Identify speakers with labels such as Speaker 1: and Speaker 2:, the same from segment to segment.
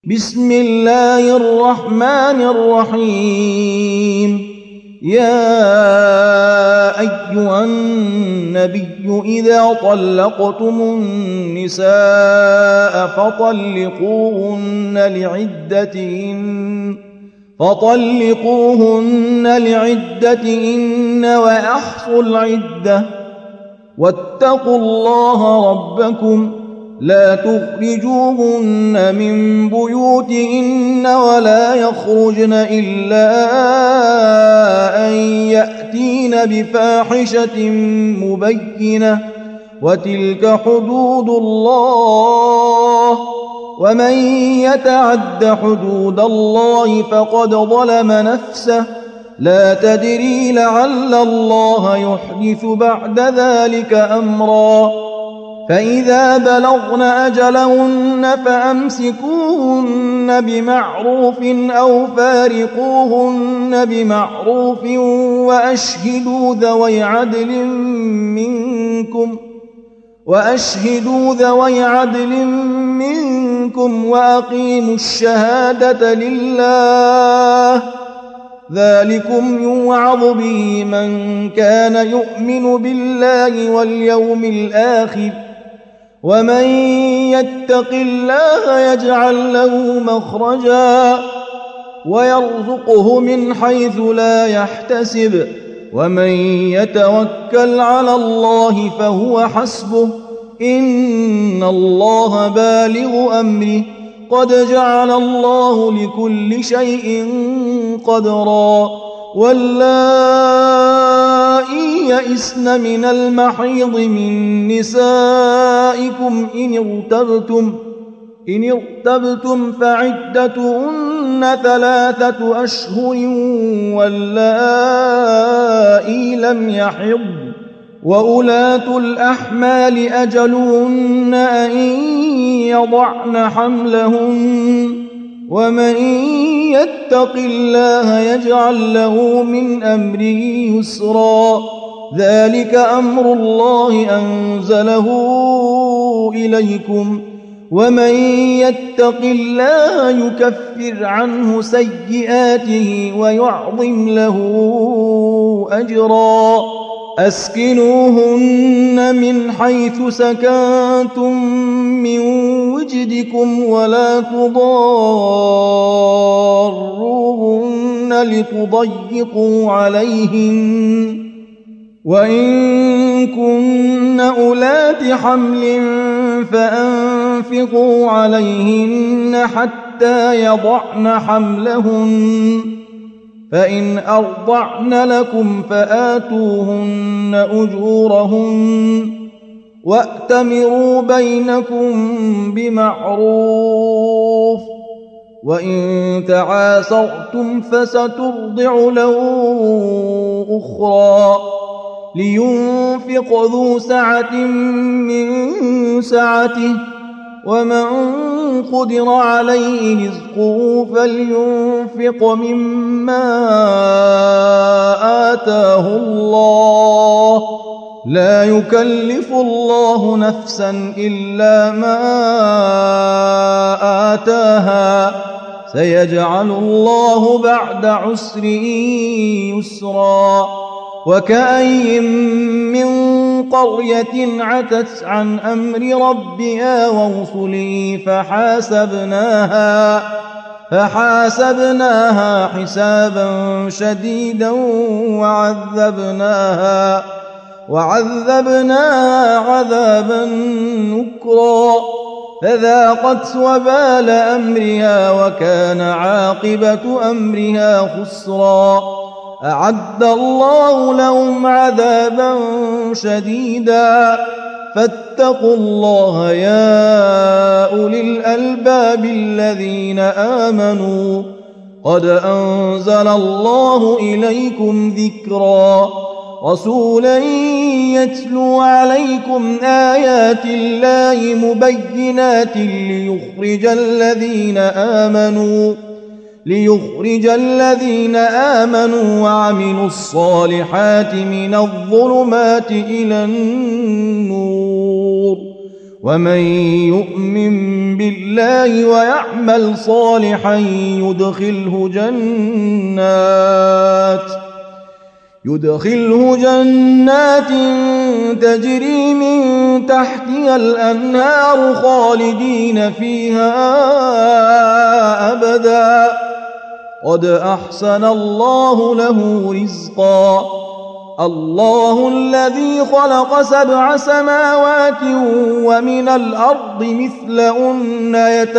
Speaker 1: بسم الله الرحمن الرحيم. يا أيها النبي إذا طلقتم النساء فطلقوهن لعدتهن وأحصوا العدة واتقوا الله ربكم لا تخرجوهن من بيوتهن ولا يخرجن إلا أن يأتين بفاحشة مبينة وتلك حدود الله ومن يتعد حدود الله فقد ظلم نفسه لا تدري لعل الله يحدث بعد ذلك أمرا. فإذا بلغن أجلهن فأمسكوهن بمعروف أو فارقوهن بمعروف وأشهدوا ذوي عدل منكم وأقيموا الشهادة لله ذلكم يوعظ به من كان يؤمن بالله واليوم الآخر ومن يتق الله يجعل له مخرجا ويرزقه من حيث لا يحتسب ومن يتوكل على الله فهو حسبه إن الله بالغ أمره قد جعل الله لكل شيء قدرا. واللائي يئسن من المحيض من نسائكم إن ارتبتم فعدتهن 3 أشهر واللائي لم يحضن وأولاة الأحمال أجلهن أن يضعن حملهن ومن يتق الله يجعل له من أمره يسرا. ذلك أمر الله أنزله إليكم ومن يتق الله يكفر عنه سيئاته ويعظم له أجرا. أسكنوهن من حيث سكنتم من وجدكم ولا تضاروهن لتضيقوا عليهن وإن كن أولات حمل فأنفقوا عليهن حتى يضعن حملهن فإن أرضعن لكم فآتوهن أجورهن وأتمروا بينكم بمعروف وإن تعاسرتم فسترضع له أخرى لينفق ذو سعة من سعته ومن قدر عليه رزقه فلينفق مما آتاه الله لا يكلف الله نفسا إلا ما آتاها سيجعل الله بعد عسر يسرا. وكأين من قرية عتت عن أمر ربها ورسله فحاسبناها حسابا شديدا وعذبناها عذابا نكرا فذاقت وبال أمرها وكان عاقبة أمرها خسرا. أعد الله لهم عذابا شديدا فاتقوا الله يا أولي الألباب الذين آمنوا قد أنزل الله إليكم ذكرا رسولا يتلو عليكم آيات الله مبينات ليخرج الذين آمنوا وعملوا الصالحات من الظلمات إلى النور ومن يؤمن بالله ويعمل صالحا يدخله جنات تجري من تحتها الأنهار خالدين فيها أبدا قد أحسن الله له رزقا الله الذي خلق 7 سماوات ومن الأرض مثلهن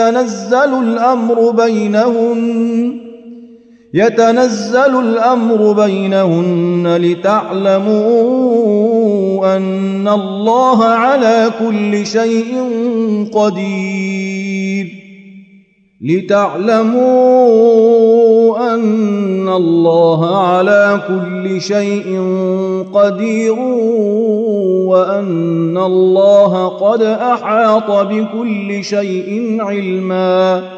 Speaker 1: يتنزل الأمر بينهن لتعلموا أن الله على كل شيء قدير وأن الله قد أحاط بكل شيء علما